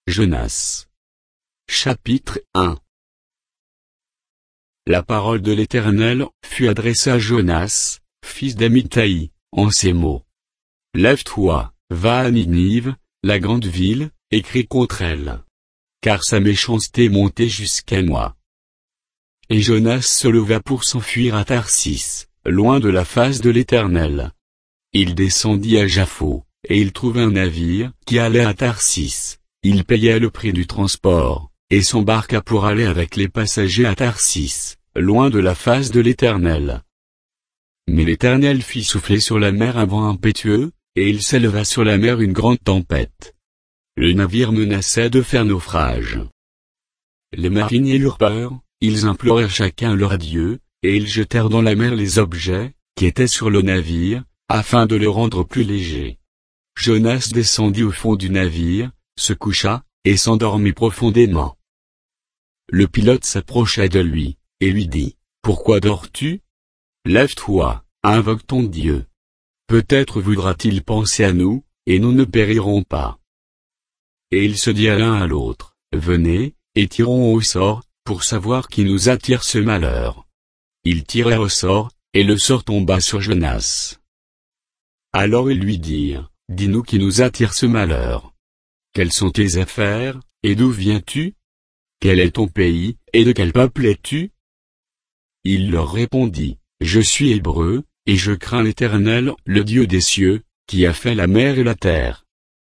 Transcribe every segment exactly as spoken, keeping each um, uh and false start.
Jonas. Chapitre un. La parole de l'Éternel fut adressée à Jonas, fils d'Amittai, en ces mots. Lève-toi, va à Ninive, la grande ville, et crie contre elle. Car sa méchanceté est montée jusqu'à moi. Et Jonas se leva pour s'enfuir à Tarsis, loin de la face de l'Éternel. Il descendit à Jaffo, et il trouva un navire qui allait à Tarsis. Il paya le prix du transport, et s'embarqua pour aller avec les passagers à Tarsis, loin de la face de l'Éternel. Mais l'Éternel fit souffler sur la mer un vent impétueux, et il s'éleva sur la mer une grande tempête. Le navire menaçait de faire naufrage. Les mariniers eurent peur, ils implorèrent chacun leur Dieu, et ils jetèrent dans la mer les objets, qui étaient sur le navire, afin de le rendre plus léger. Jonas descendit au fond du navire, se coucha, et s'endormit profondément. Le pilote s'approcha de lui, et lui dit, « Pourquoi dors-tu? Lève-toi, invoque ton Dieu. Peut-être voudra-t-il penser à nous, et nous ne périrons pas. » Et ils se dirent l'un à l'autre, « Venez, et tirons au sort, pour savoir qui nous attire ce malheur. » Ils tirèrent au sort, et le sort tomba sur Jonas. Alors ils lui dirent, « Dis-nous qui nous attire ce malheur. Quelles sont tes affaires, et d'où viens-tu? Quel est ton pays, et de quel peuple es-tu? » Il leur répondit, « Je suis hébreu, et je crains l'Éternel, le Dieu des cieux, qui a fait la mer et la terre. »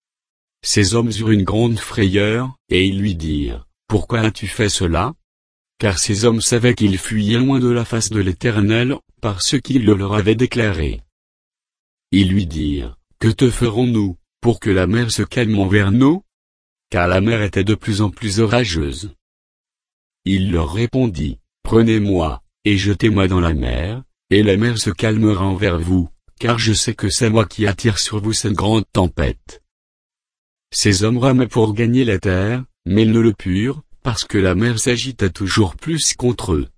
Ces hommes eurent une grande frayeur, et ils lui dirent, « Pourquoi as-tu fait cela? » Car ces hommes savaient qu'ils fuyaient loin de la face de l'Éternel, par ce qu'il le leur avait déclaré. Ils lui dirent, « Que te ferons-nous, pour que la mer se calme envers nous? » Car la mer était de plus en plus orageuse. Il leur répondit, « Prenez-moi, et jetez-moi dans la mer, et la mer se calmera envers vous, car je sais que c'est moi qui attire sur vous cette grande tempête. » Ces hommes ramaient pour gagner la terre, mais ils ne le purent, parce que la mer s'agitait toujours plus contre eux.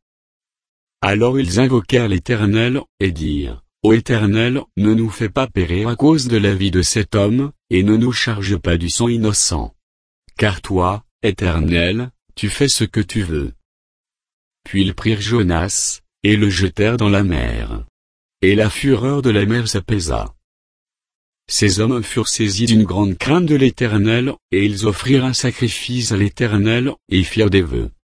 Alors ils invoquèrent l'Éternel, et dirent, « Ô Éternel, ne nous fais pas périr à cause de la vie de cet homme, et ne nous charge pas du sang innocent. Car toi, Éternel, tu fais ce que tu veux. » Puis ils prirent Jonas, et le jetèrent dans la mer. Et la fureur de la mer s'apaisa. Ces hommes furent saisis d'une grande crainte de l'Éternel, et ils offrirent un sacrifice à l'Éternel, et firent des vœux.